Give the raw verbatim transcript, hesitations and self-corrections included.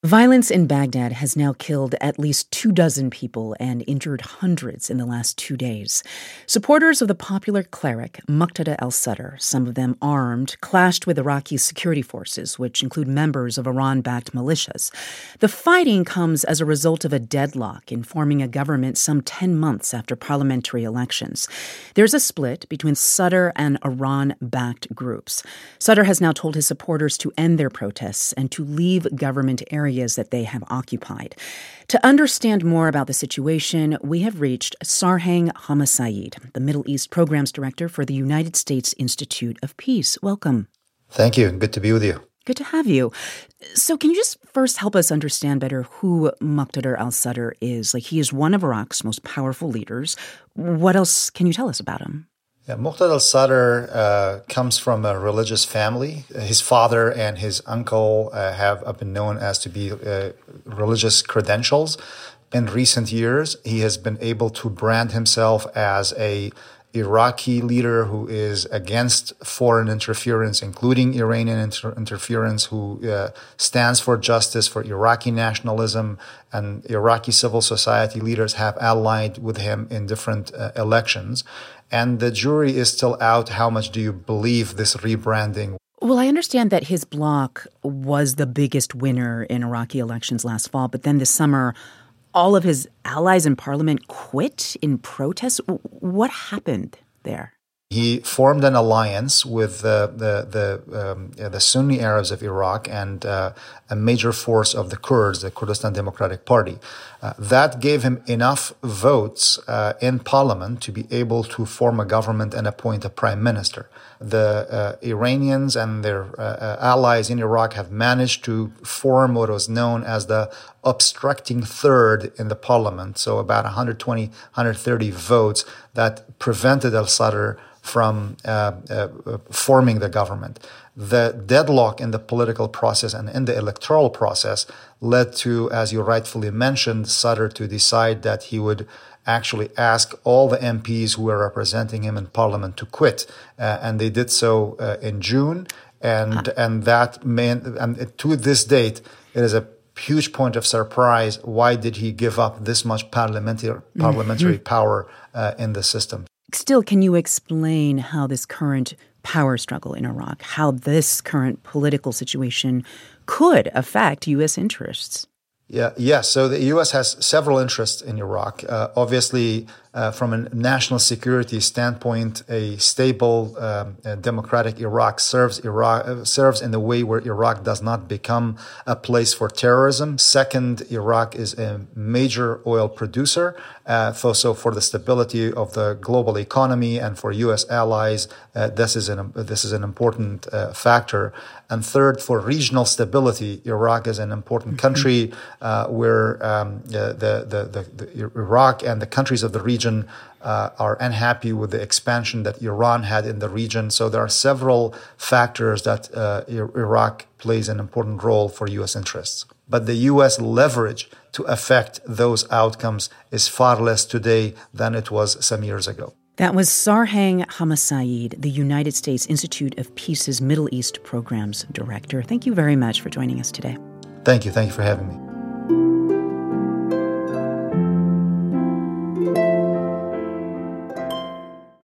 Violence in Baghdad has now killed at least two dozen people and injured hundreds in the last two days. Supporters of the popular cleric Muqtada al-Sadr, some of them armed, clashed with Iraqi security forces, which include members of Iran-backed militias. The fighting comes as a result of a deadlock in forming a government some ten months after parliamentary elections. There's a split between Sadr and Iran-backed groups. Sadr has now told his supporters to end their protests and to leave government areas that they have occupied. To understand more about the situation, we have reached Sarhang Hamassaeed, the Middle East Programs Director for the United States Institute of Peace. Welcome. Thank you. Good to be with you. Good to have you. So can you just first help us understand better who Muqtada al-Sadr is? Like, he is one of Iraq's most powerful leaders. What else can you tell us about him? Yeah, Muqtada al-Sadr uh, comes from a religious family. His father and his uncle uh, have been known as to be uh, religious credentials. In recent years, he has been able to brand himself as a Iraqi leader who is against foreign interference, including Iranian inter- interference, who uh, stands for justice, for Iraqi nationalism, and Iraqi civil society leaders have allied with him in different uh, elections. And the jury is still out. How much do you believe this rebranding? Well, I understand that his bloc was the biggest winner in Iraqi elections last fall, but then this summer, all of his allies in parliament quit in protest. What happened there? He formed an alliance with uh, the the um, the Sunni Arabs of Iraq and uh, a major force of the Kurds, the Kurdistan Democratic Party. Uh, that gave him enough votes uh, in parliament to be able to form a government and appoint a prime minister. The uh, Iranians and their uh, allies in Iraq have managed to form what was known as the obstructing third in the parliament, so about one hundred twenty, one hundred thirty votes that prevented al-Sadr from uh, uh, forming the government. The deadlock in the political process and in the electoral process led to, as you rightfully mentioned, Sadr to decide that he would actually ask all the M Ps who were representing him in parliament to quit. Uh, and they did so uh, in June. And, ah. and that meant, and to this date, it is a huge point of surprise. Why did he give up this much parliamentary, parliamentary mm-hmm. power uh, in the system? Still, can you explain how this current power struggle in Iraq, how this current political situation could affect U S interests? Yeah, yes. So the U S has several interests in Iraq. Uh, obviously, uh, from a national security standpoint, a stable, um, uh, democratic Iraq serves Iraq uh, serves in the way where Iraq does not become a place for terrorism. Second, Iraq is a major oil producer. Uh, so, so for the stability of the global economy and for U S allies, uh, this is an this is an important uh, factor. And third, for regional stability, Iraq is an important country uh, where um, the, the, the, the Iraq and the countries of the region uh, are unhappy with the expansion that Iran had in the region. So there are several factors that uh, Iraq plays an important role for U S interests. But the U S leverage to affect those outcomes is far less today than it was some years ago. That was Sarhang Hamassaeed, the United States Institute of Peace's Middle East Programs Director. Thank you very much for joining us today. Thank you. Thank you for having me.